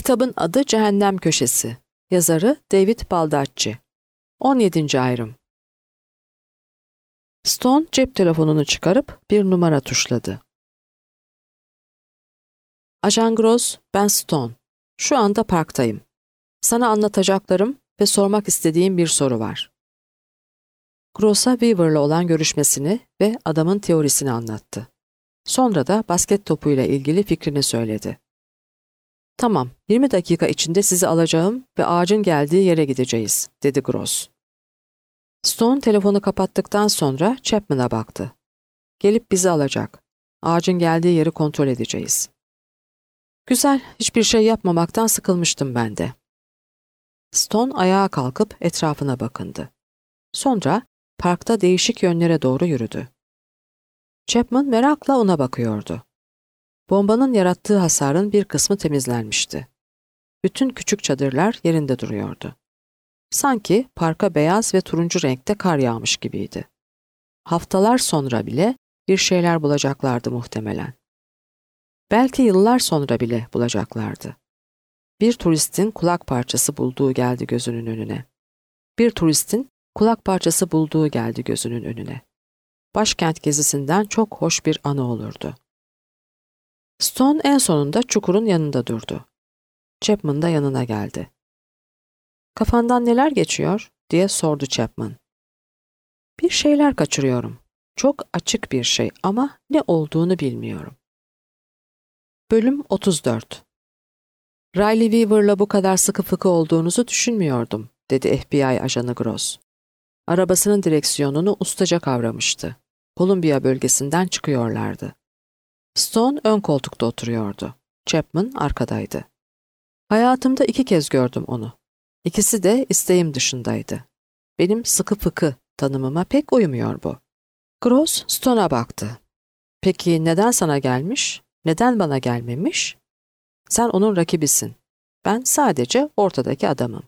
Kitabın adı Cehennem Köşesi. Yazarı David Baldacci. 17. ayrım. Stone cep telefonunu çıkarıp bir numara tuşladı. Ajan Gross, ben Stone. Şu anda parktayım. Sana anlatacaklarım ve sormak istediğim bir soru var. Gross'a Weaver'la olan görüşmesini ve adamın teorisini anlattı. Sonra da basket topuyla ilgili fikrini söyledi. Tamam, 20 dakika içinde sizi alacağım ve ağacın geldiği yere gideceğiz, dedi Gross. Stone telefonu kapattıktan sonra Chapman'a baktı. Gelip bizi alacak. Ağacın geldiği yeri kontrol edeceğiz. Güzel, hiçbir şey yapmamaktan sıkılmıştım ben de. Stone ayağa kalkıp etrafına bakındı. Sonra parkta değişik yönlere doğru yürüdü. Chapman merakla ona bakıyordu. Bombanın yarattığı hasarın bir kısmı temizlenmişti. Bütün küçük çadırlar yerinde duruyordu. Sanki parka beyaz ve turuncu renkte kar yağmış gibiydi. Haftalar sonra bile bir şeyler bulacaklardı muhtemelen. Belki yıllar sonra bile bulacaklardı. Bir turistin kulak parçası bulduğu geldi gözünün önüne. Bir turistin kulak parçası bulduğu geldi gözünün önüne. Başkent gezisinden çok hoş bir anı olurdu. Stone en sonunda çukurun yanında durdu. Chapman da yanına geldi. "Kafandan neler geçiyor?" diye sordu Chapman. "Bir şeyler kaçırıyorum. Çok açık bir şey ama ne olduğunu bilmiyorum." Bölüm 34. "Riley Weaver'la bu kadar sıkı fıkı olduğunuzu düşünmüyordum," dedi FBI ajanı Gross. Arabasının direksiyonunu ustaca kavramıştı. Columbia bölgesinden çıkıyorlardı. Stone ön koltukta oturuyordu. Chapman arkadaydı. "Hayatımda 2 kez gördüm onu. İkisi de isteğim dışındaydı. Benim sıkı fıkı tanımıma pek uymuyor bu." Gross Stone'a baktı. "Peki neden sana gelmiş? Neden bana gelmemiş?" "Sen onun rakibisin. Ben sadece ortadaki adamım."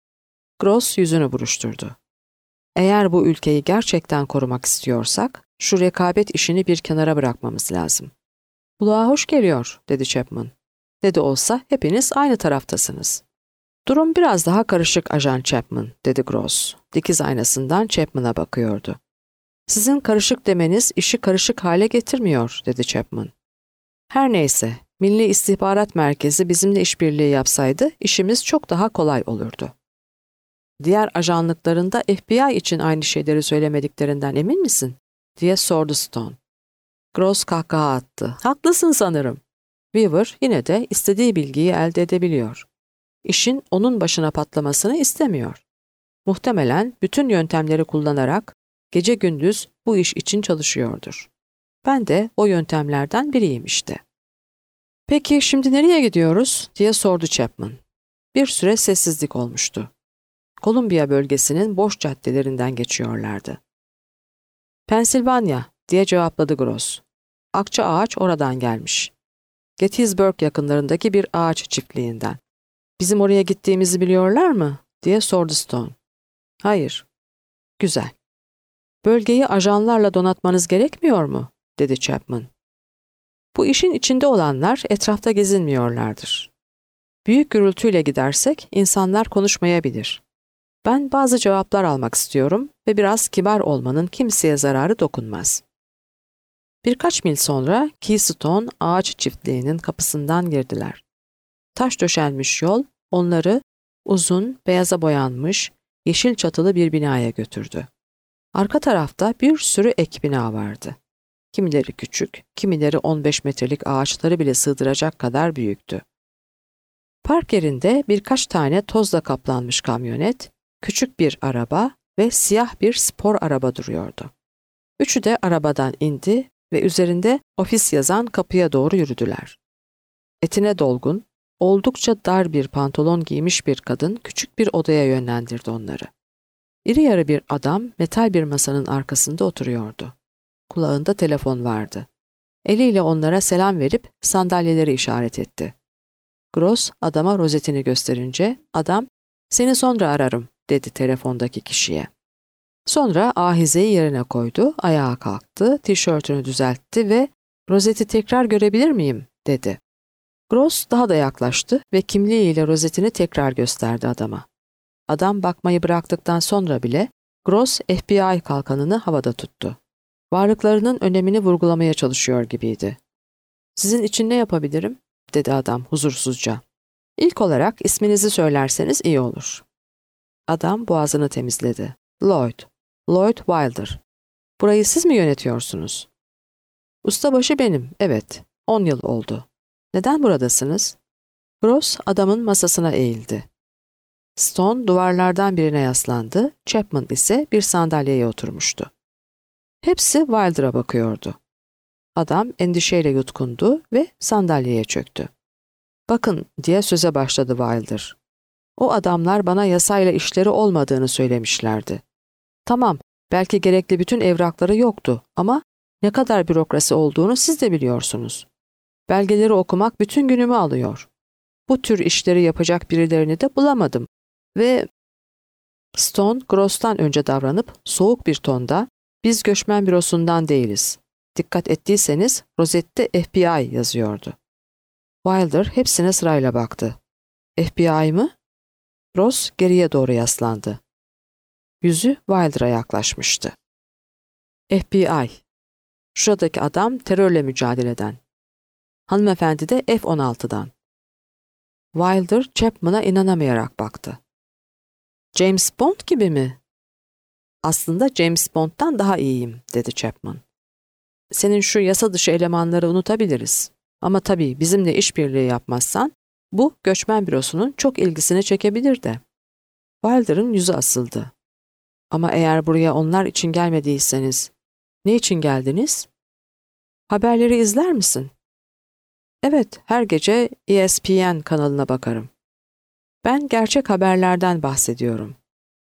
Gross yüzünü buruşturdu. "Eğer bu ülkeyi gerçekten korumak istiyorsak, şu rekabet işini bir kenara bırakmamız lazım." "Kulağa hoş geliyor," dedi Chapman. "Ne de olsa hepiniz aynı taraftasınız." "Durum biraz daha karışık Ajan Chapman," dedi Gross. Dikiz aynasından Chapman'a bakıyordu. "Sizin karışık demeniz işi karışık hale getirmiyor," dedi Chapman. "Her neyse, Milli İstihbarat Merkezi bizimle işbirliği yapsaydı işimiz çok daha kolay olurdu." "Diğer ajanlıklarında FBI için aynı şeyleri söylemediklerinden emin misin?" diye sordu Stone. Gross kahkaha attı. "Haklısın sanırım. Weaver yine de istediği bilgiyi elde edebiliyor. İşin onun başına patlamasını istemiyor. Muhtemelen bütün yöntemleri kullanarak gece gündüz bu iş için çalışıyordur. Ben de o yöntemlerden biriyim işte." "Peki şimdi nereye gidiyoruz?" diye sordu Chapman. Bir süre sessizlik olmuştu. Columbia bölgesinin boş caddelerinden geçiyorlardı. "Pensilvanya," diye cevapladı Gross. "Akça ağaç oradan gelmiş. Gettysburg yakınlarındaki bir ağaç çiftliğinden." "Bizim oraya gittiğimizi biliyorlar mı?" diye sordu Stone. "Hayır." "Güzel. Bölgeyi ajanlarla donatmanız gerekmiyor mu?" dedi Chapman. "Bu işin içinde olanlar etrafta gezinmiyorlardır. Büyük gürültüyle gidersek insanlar konuşmayabilir. Ben bazı cevaplar almak istiyorum ve biraz kibar olmanın kimseye zararı dokunmaz." Birkaç mil sonra Keystone ağaç çiftliğinin kapısından girdiler. Taş döşenmiş yol onları uzun, beyaza boyanmış, yeşil çatılı bir binaya götürdü. Arka tarafta bir sürü ek bina vardı. Kimileri küçük, kimileri 15 metrelik ağaçları bile sığdıracak kadar büyüktü. Park yerinde birkaç tane tozla kaplanmış kamyonet, küçük bir araba ve siyah bir spor araba duruyordu. Üçü de arabadan indi ve üzerinde ofis yazan kapıya doğru yürüdüler. Etine dolgun, oldukça dar bir pantolon giymiş bir kadın küçük bir odaya yönlendirdi onları. İri yarı bir adam metal bir masanın arkasında oturuyordu. Kulağında telefon vardı. Eliyle onlara selam verip sandalyeleri işaret etti. Gross adama rozetini gösterince adam "Seni sonra ararım," dedi telefondaki kişiye. Sonra ahizeyi yerine koydu, ayağa kalktı, tişörtünü düzeltti ve "Rozeti tekrar görebilir miyim?" dedi. Gross daha da yaklaştı ve kimliğiyle rozetini tekrar gösterdi adama. Adam bakmayı bıraktıktan sonra bile Gross FBI kalkanını havada tuttu. Varlıklarının önemini vurgulamaya çalışıyor gibiydi. "Sizin için ne yapabilirim?" dedi adam huzursuzca. "İlk olarak isminizi söylerseniz iyi olur." Adam boğazını temizledi. "Lloyd. Lloyd Wilder. Burayı siz mi yönetiyorsunuz?" "Ustabaşı benim, evet. 10 yıl oldu. Neden buradasınız?" Gross adamın masasına eğildi. Stone duvarlardan birine yaslandı, Chapman ise bir sandalyeye oturmuştu. Hepsi Wilder'a bakıyordu. Adam endişeyle yutkundu ve sandalyeye çöktü. "Bakın," diye söze başladı Wilder. "O adamlar bana yasayla işleri olmadığını söylemişlerdi. Tamam, belki gerekli bütün evrakları yoktu ama ne kadar bürokrasi olduğunu siz de biliyorsunuz. Belgeleri okumak bütün günümü alıyor. Bu tür işleri yapacak birilerini de bulamadım ve..." Stone, Gross'tan önce davranıp soğuk bir tonda, "Biz göçmen bürosundan değiliz. Dikkat ettiyseniz rozette FBI yazıyordu." Wilder hepsine sırayla baktı. "FBI mı?" Gross geriye doğru yaslandı. Yüzü Wilder'a yaklaşmıştı. "FBI. Şuradaki adam terörle mücadele eden. Hanımefendi de F-16'dan. Wilder, Chapman'a inanamayarak baktı. "James Bond gibi mi?" "Aslında James Bond'dan daha iyiyim," dedi Chapman. "Senin şu yasa dışı elemanları unutabiliriz. Ama tabii bizimle işbirliği yapmazsan bu göçmen bürosunun çok ilgisini çekebilir de." Wilder'ın yüzü asıldı. "Ama eğer buraya onlar için gelmediyseniz, ne için geldiniz?" "Haberleri izler misin?" "Evet, her gece ESPN kanalına bakarım." "Ben gerçek haberlerden bahsediyorum."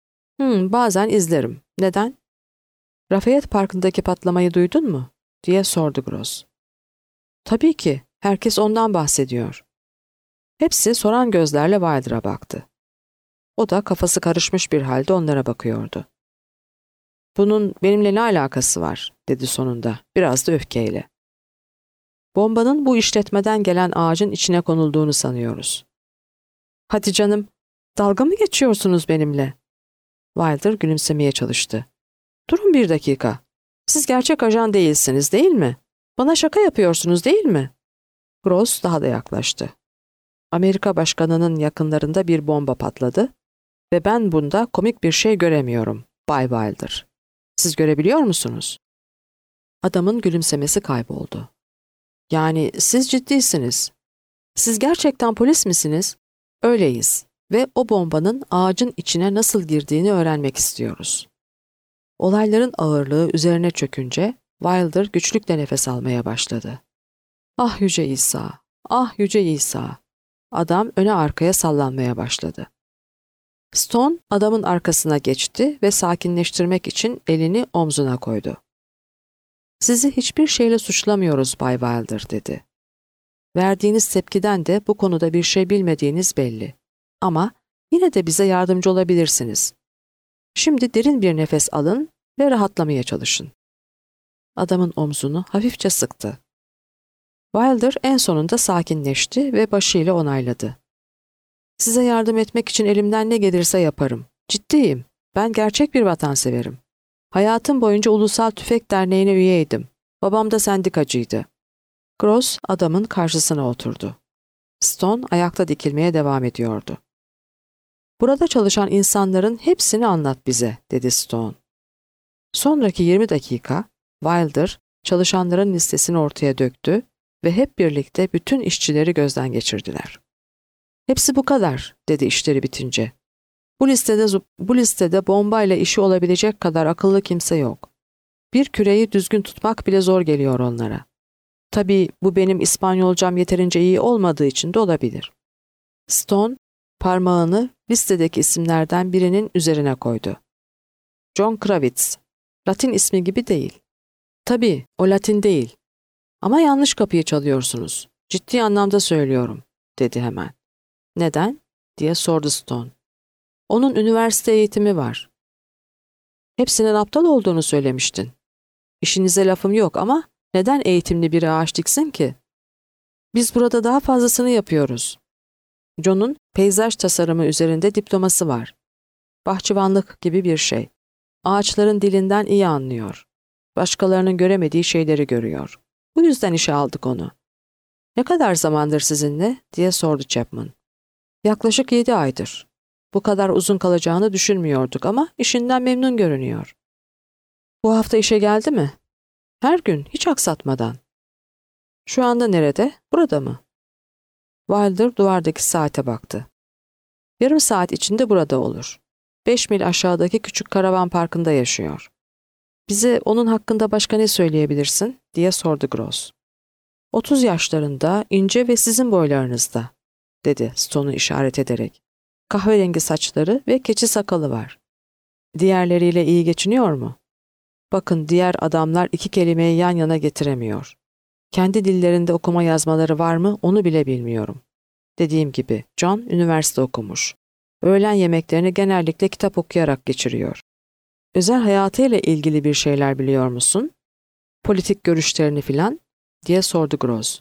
Bazen izlerim. Neden?" "Lafayette Parkı'ndaki patlamayı duydun mu?" diye sordu Gross. "Tabii ki, herkes ondan bahsediyor." Hepsi soran gözlerle Wilder'a baktı. O da kafası karışmış bir halde onlara bakıyordu. "Bunun benimle ne alakası var?" dedi sonunda, biraz da öfkeyle. "Bombanın bu işletmeden gelen ağacın içine konulduğunu sanıyoruz." "Hadi canım, dalga mı geçiyorsunuz benimle?" Wilder gülümsemeye çalıştı. "Durun bir dakika. Siz gerçek ajan değilsiniz, değil mi? Bana şaka yapıyorsunuz, değil mi?" Gross daha da yaklaştı. "Amerika başkanının yakınlarında bir bomba patladı ve ben bunda komik bir şey göremiyorum, Bay Wilder. Siz görebiliyor musunuz?" Adamın gülümsemesi kayboldu. "Yani siz ciddisiniz. Siz gerçekten polis misiniz?" "Öyleyiz ve o bombanın ağacın içine nasıl girdiğini öğrenmek istiyoruz." Olayların ağırlığı üzerine çökünce Wilder güçlükle nefes almaya başladı. "Ah Yüce İsa, ah Yüce İsa." Adam öne arkaya sallanmaya başladı. Stone adamın arkasına geçti ve sakinleştirmek için elini omzuna koydu. "Sizi hiçbir şeyle suçlamıyoruz Bay Wilder," dedi. "Verdiğiniz tepkiden de bu konuda bir şey bilmediğiniz belli. Ama yine de bize yardımcı olabilirsiniz. Şimdi derin bir nefes alın ve rahatlamaya çalışın." Adamın omzunu hafifçe sıktı. Wilder en sonunda sakinleşti ve başıyla onayladı. "Size yardım etmek için elimden ne gelirse yaparım. Ciddiyim. Ben gerçek bir vatanseverim. Hayatım boyunca Ulusal Tüfek Derneği'ne üyeydim. Babam da sendikacıydı." Gross adamın karşısına oturdu. Stone ayakta dikilmeye devam ediyordu. "Burada çalışan insanların hepsini anlat bize," dedi Stone. Sonraki 20 dakika Wilder çalışanların listesini ortaya döktü ve hep birlikte bütün işçileri gözden geçirdiler. "Hepsi bu kadar," dedi işleri bitince. Bu listede bombayla işi olabilecek kadar akıllı kimse yok. Bir küreyi düzgün tutmak bile zor geliyor onlara. Tabii bu benim İspanyolcam yeterince iyi olmadığı için de olabilir." Stone parmağını listedeki isimlerden birinin üzerine koydu. "John Kravitz. Latin ismi gibi değil." "Tabii, o Latin değil. Ama yanlış kapıyı çalıyorsunuz. Ciddi anlamda söylüyorum," dedi hemen. "Neden?" diye sordu Stone. "Onun üniversite eğitimi var." "Hepsinin aptal olduğunu söylemiştin." "İşinize lafım yok ama neden eğitimli biri ağaç diksin ki?" Biz burada daha fazlasını yapıyoruz. John'un peyzaj tasarımı üzerinde diploması var. Bahçıvanlık gibi bir şey. Ağaçların dilinden iyi anlıyor. Başkalarının göremediği şeyleri görüyor. Bu yüzden işe aldık onu. Ne kadar zamandır sizinle? Diye sordu Chapman. Yaklaşık 7 aydır. Bu kadar uzun kalacağını düşünmüyorduk ama işinden memnun görünüyor. Bu hafta işe geldi mi? Her gün, hiç aksatmadan. Şu anda nerede? Burada mı? Wilder duvardaki saate baktı. Yarım saat içinde burada olur. 5 mil aşağıdaki küçük karavan parkında yaşıyor. Bize onun hakkında başka ne söyleyebilirsin? Diye sordu Gross. 30 yaşlarında, ince ve sizin boylarınızda, dedi Stone'u işaret ederek. Kahverengi saçları ve keçi sakalı var. Diğerleriyle iyi geçiniyor mu? Bakın, diğer adamlar 2 kelimeyi yan yana getiremiyor. Kendi dillerinde okuma yazmaları var mı onu bile bilmiyorum. Dediğim gibi John üniversite okumuş. Öğlen yemeklerini genellikle kitap okuyarak geçiriyor. Özel hayatıyla ilgili bir şeyler biliyor musun? Politik görüşlerini filan? Diye sordu Gross.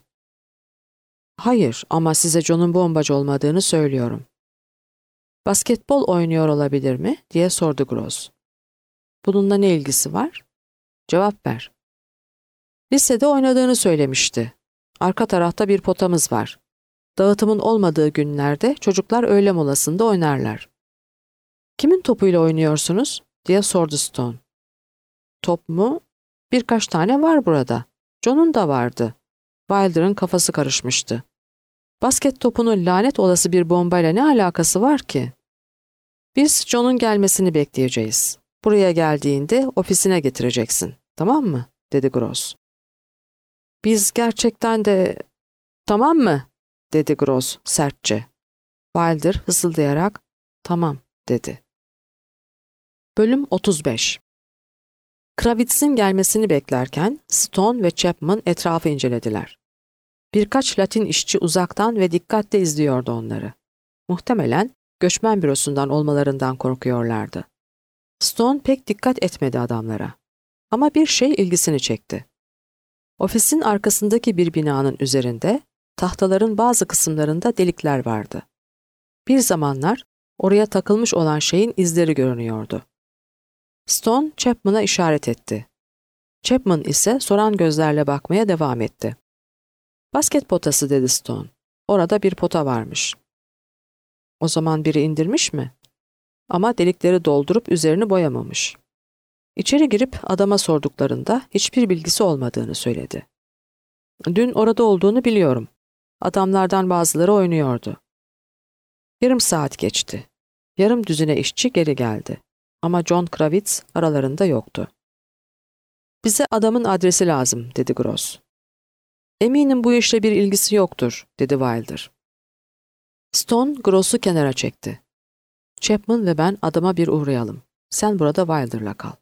Hayır, ama size John'un bombacı olmadığını söylüyorum. Basketbol oynuyor olabilir mi? Diye sordu Gross. Bununla ne ilgisi var? Cevap ver. Lisede oynadığını söylemişti. Arka tarafta bir potamız var. Dağıtımın olmadığı günlerde çocuklar öğle molasında oynarlar. Kimin topuyla oynuyorsunuz? Diye sordu Stone. Top mu? Birkaç tane var burada. John'un da vardı. Wilder'ın kafası karışmıştı. Basket topunun lanet olası bir bombayla ne alakası var ki? Biz John'un gelmesini bekleyeceğiz. Buraya geldiğinde ofisine getireceksin. Tamam mı? Dedi Gross. Biz gerçekten de... Tamam mı? Dedi Gross sertçe. Wilder hısıldayarak tamam dedi. Bölüm 35. Kravitz'in gelmesini beklerken Stone ve Chapman etrafı incelediler. Birkaç Latin işçi uzaktan ve dikkatle izliyordu onları. Muhtemelen göçmen bürosundan olmalarından korkuyorlardı. Stone pek dikkat etmedi adamlara. Ama bir şey ilgisini çekti. Ofisin arkasındaki bir binanın üzerinde tahtaların bazı kısımlarında delikler vardı. Bir zamanlar oraya takılmış olan şeyin izleri görünüyordu. Stone Chapman'a işaret etti. Chapman ise soran gözlerle bakmaya devam etti. Basket potası dedi Stone. Orada bir pota varmış. O zaman biri indirmiş mi? Ama delikleri doldurup üzerini boyamamış. İçeri girip adama sorduklarında hiçbir bilgisi olmadığını söyledi. Dün orada olduğunu biliyorum. Adamlardan bazıları oynuyordu. Yarım saat geçti. Yarım düzine işçi geri geldi. Ama John Kravitz aralarında yoktu. Bize adamın adresi lazım, dedi Gross. Eminim bu işle bir ilgisi yoktur, dedi Wilder. Stone Gross'u kenara çekti. Chapman ve ben adama bir uğrayalım. Sen burada Wilder'la kal.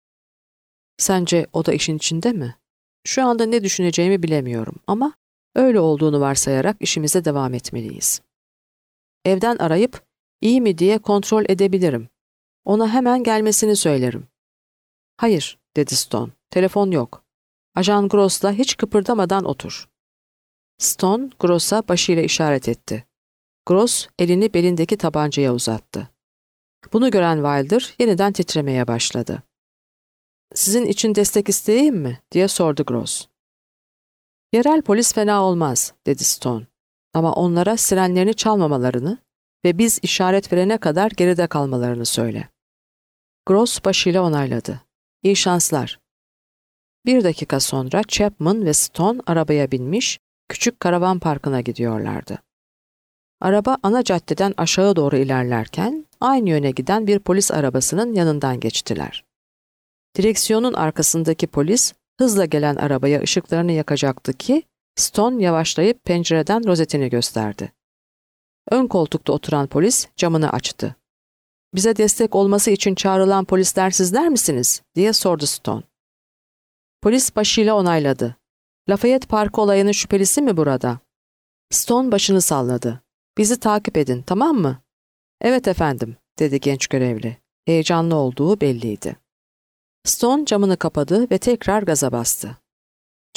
Sence o da işin içinde mi? Şu anda ne düşüneceğimi bilemiyorum ama öyle olduğunu varsayarak işimize devam etmeliyiz. Evden arayıp iyi mi diye kontrol edebilirim. Ona hemen gelmesini söylerim. Hayır, dedi Stone. Telefon yok. Ajan Gross'la hiç kıpırdamadan otur. Stone, Gross'a başıyla işaret etti. Gross, elini belindeki tabancaya uzattı. Bunu gören Wilder yeniden titremeye başladı. Sizin için destek isteyeyim mi? Diye sordu Gross. Yerel polis fena olmaz, dedi Stone. Ama onlara sirenlerini çalmamalarını ve biz işaret verene kadar geride kalmalarını söyle. Gross başıyla onayladı. İyi şanslar. 1 dakika sonra Chapman ve Stone arabaya binmiş, küçük karavan parkına gidiyorlardı. Araba ana caddeden aşağı doğru ilerlerken aynı yöne giden bir polis arabasının yanından geçtiler. Direksiyonun arkasındaki polis hızla gelen arabaya ışıklarını yakacaktı ki Stone yavaşlayıp pencereden rozetini gösterdi. Ön koltukta oturan polis camını açtı. "Bize destek olması için çağrılan polisler sizler misiniz?" diye sordu Stone. Polis başıyla onayladı. "Lafayette Parkı olayının şüphelisi mi burada?" Stone başını salladı. "Bizi takip edin, tamam mı?" "Evet efendim," dedi genç görevli. Heyecanlı olduğu belliydi. Stone camını kapadı ve tekrar gaza bastı.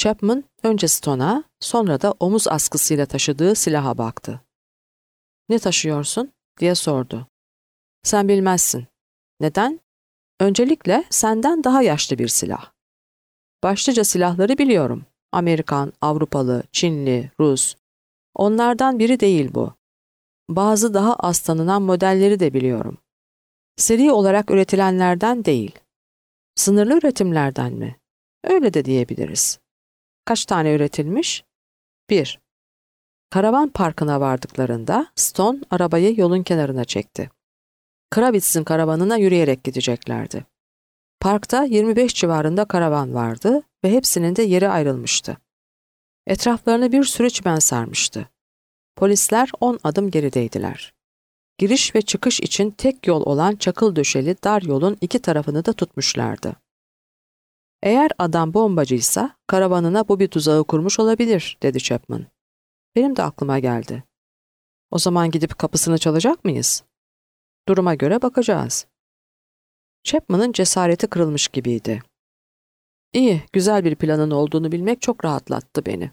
Chapman önce Stone'a, sonra da omuz askısıyla taşıdığı silaha baktı. "Ne taşıyorsun?" diye sordu. "Sen bilmezsin." "Neden?" "Öncelikle senden daha yaşlı bir silah. Başlıca silahları biliyorum. Amerikan, Avrupalı, Çinli, Rus. Onlardan biri değil bu. Bazı daha az tanınan modelleri de biliyorum. Seri olarak üretilenlerden değil. Sınırlı üretimlerden mi? Öyle de diyebiliriz. Kaç tane üretilmiş? 1. Karavan parkına vardıklarında Stone arabayı yolun kenarına çekti. Kravitz'in karavanına yürüyerek gideceklerdi. Parkta 25 civarında karavan vardı ve hepsinin de yeri ayrılmıştı. Etraflarını bir sürü çimen sarmıştı. Polisler 10 adım gerideydiler. Giriş ve çıkış için tek yol olan çakıl döşeli dar yolun iki tarafını da tutmuşlardı. "Eğer adam bombacıysa karavanına bu bir tuzağı kurmuş olabilir," dedi Chapman. "Benim de aklıma geldi." "O zaman gidip kapısını çalacak mıyız?" "Duruma göre bakacağız." Chapman'ın cesareti kırılmış gibiydi. "İyi, güzel bir planın olduğunu bilmek çok rahatlattı beni."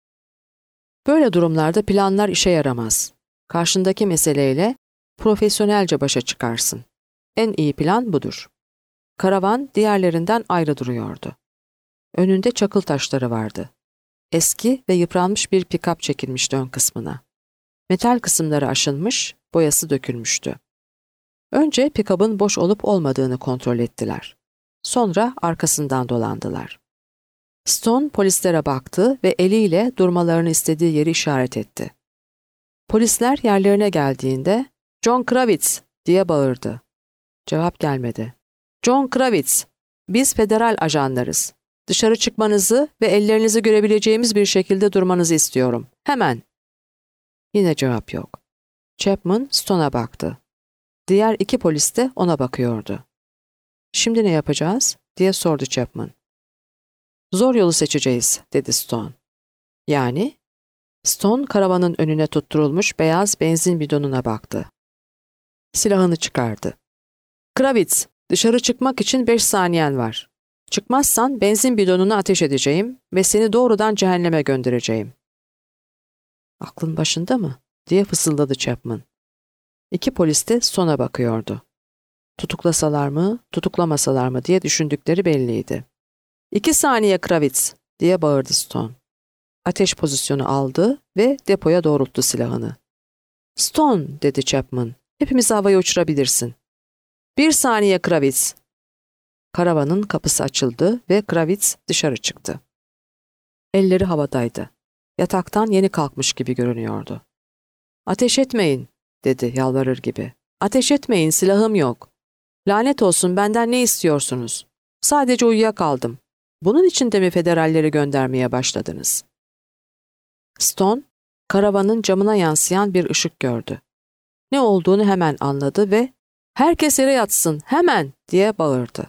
Böyle durumlarda planlar işe yaramaz. Karşındaki meseleyle profesyonelce başa çıkarsın. En iyi plan budur. Karavan diğerlerinden ayrı duruyordu. Önünde çakıl taşları vardı. Eski ve yıpranmış bir pikap çekilmişti ön kısmına. Metal kısımları aşınmış, boyası dökülmüştü. Önce pikabın boş olup olmadığını kontrol ettiler. Sonra arkasından dolandılar. Stone polislere baktı ve eliyle durmalarını istediği yeri işaret etti. Polisler yerlerine geldiğinde "John Kravitz!" diye bağırdı. Cevap gelmedi. "John Kravitz, biz federal ajanlarız. Dışarı çıkmanızı ve ellerinizi görebileceğimiz bir şekilde durmanızı istiyorum. Hemen." Yine cevap yok. Chapman Stone'a baktı. Diğer iki polis de ona bakıyordu. "Şimdi ne yapacağız?" diye sordu Chapman. "Zor yolu seçeceğiz," dedi Stone. "Yani?" Stone karavanın önüne tutturulmuş beyaz benzin bidonuna baktı. Silahını çıkardı. "Kravitz, dışarı çıkmak için 5 saniyen var. Çıkmazsan benzin bidonunu ateş edeceğim ve seni doğrudan cehenneme göndereceğim." "Aklın başında mı?" diye fısıldadı Chapman. İki polis de Stone'a bakıyordu. Tutuklasalar mı, tutuklamasalar mı diye düşündükleri belliydi. "2 saniye Kravitz," diye bağırdı Stone. Ateş pozisyonu aldı ve depoya doğrulttu silahını. "Stone," dedi Chapman, "hepimizi havaya uçurabilirsin." "1 saniye Kravitz." Karavanın kapısı açıldı ve Kravitz dışarı çıktı. Elleri havadaydı. Yataktan yeni kalkmış gibi görünüyordu. "Ateş etmeyin," dedi yalvarır gibi. "Ateş etmeyin, silahım yok. Lanet olsun, benden ne istiyorsunuz? Sadece uyuyakaldım. Bunun için de mi federalleri göndermeye başladınız?" Stone, karavanın camına yansıyan bir ışık gördü. Ne olduğunu hemen anladı ve "Herkes yere yatsın, hemen!" diye bağırdı.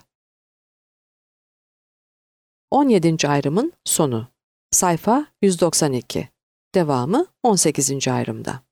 17. ayrımın sonu. Sayfa 192. Devamı 18. ayrımda.